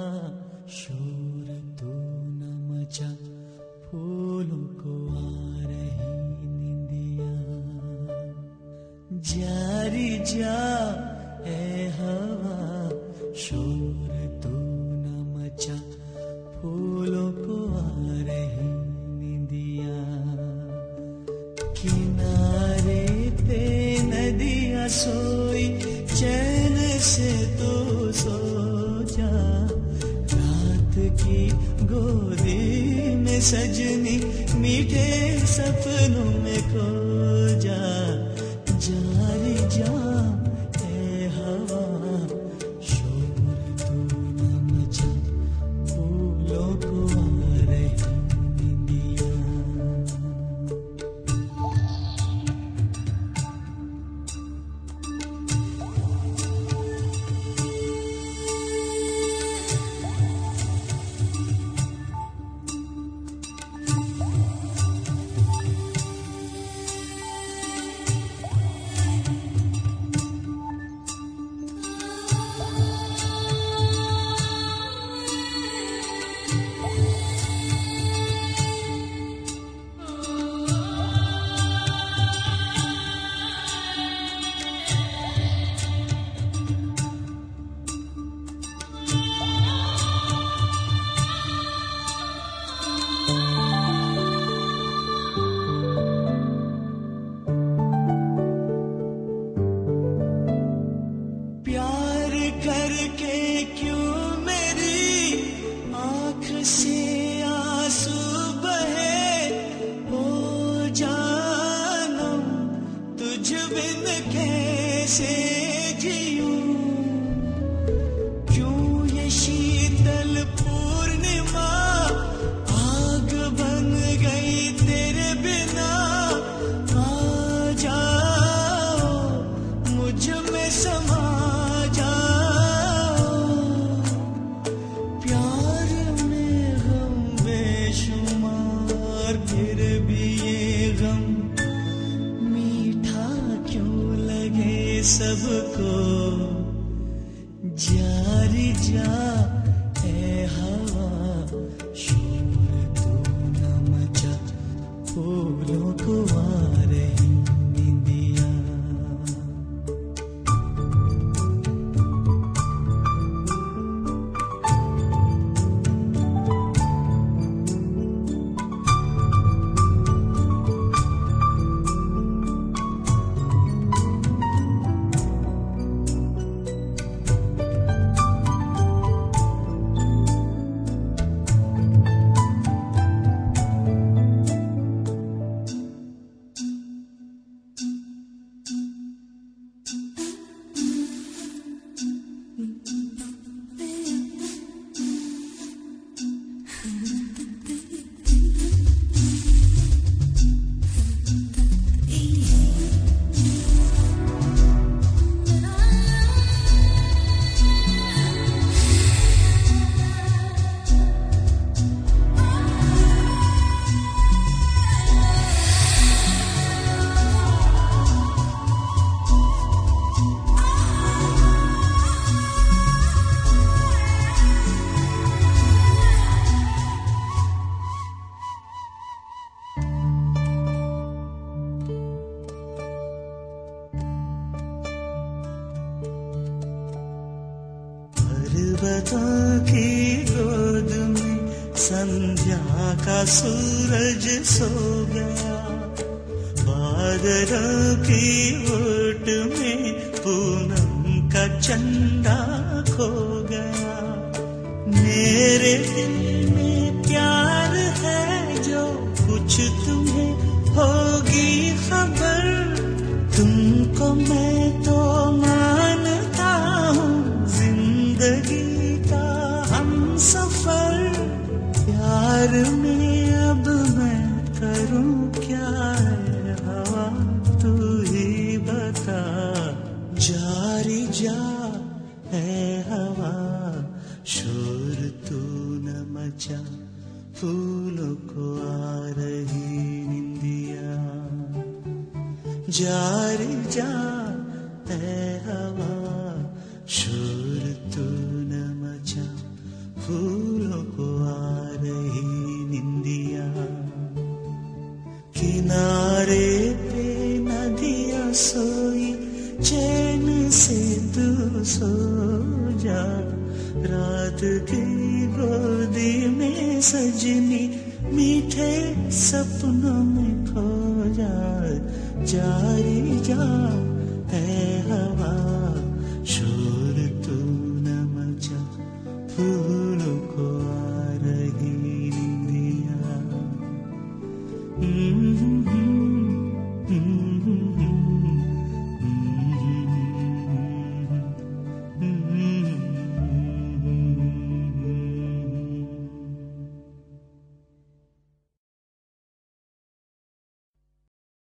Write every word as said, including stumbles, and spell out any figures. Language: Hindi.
शोर तो न मचा, फूलों को आ रही निंदिया। जारी जा ए हवा, शोर तो न मचा, फूलों को आ रही निंदिया। किनारे पे नदियाँ सोई, चैन से तो सो जा। रात की गोदी में सजनी, मीठे सपनों में खो जा। जारी जा ए हवा, शोर तो न मचा, फूलों को आ रही निंदिया। सबको जारी जा ए हवा, शोर तो न मचा, फूलों को आ रही निंदिया। पर्वतों की गोद में संध्या का सूरज सो गया, बादलों की ओट में पूनम का चंदा खो गया। मेरे दिल में प्यार है जो कुछ तुम्हें होगी खबर, तुमको मैं तो मानता हूँ जिंदगी का हम सफर। प्यार में अब मैं करूँ क्या है हवा, तू ही बता। जारी जा है हवा, शोर तू न मचा, फूलों को आ रही निंदिया। जारी जा है हवा, शोर तू न मचा, फूलों को आ रही निंदिया, किनारे पे नदियाँ सोई चैन से तू सो जा, रात की गोदी में सजनी मीठे सपनों में खो जा, जारी जा है हवा शोर तू न मचा, फूलों को आ रही निंदिया।